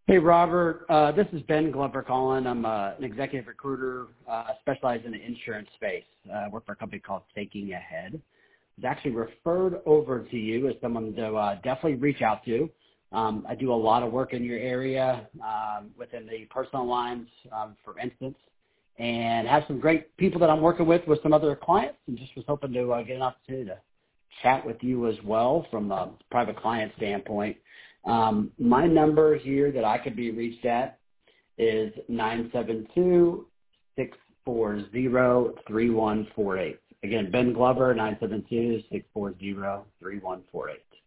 Hey, Robert. This is Ben Glover calling. I'm an executive recruiter specialized in the insurance space. I work for a company called Taking Ahead. I was actually referred over to you as someone to definitely reach out to. I do a lot of work in your area within the personal lines, for instance, and have some great people that I'm working with some other clients, and just was hoping to get an opportunity to chat with you as well from a private client standpoint. My number here that I could be reached at is 972-640-3148. Again, Ben Glover, 972-640-3148.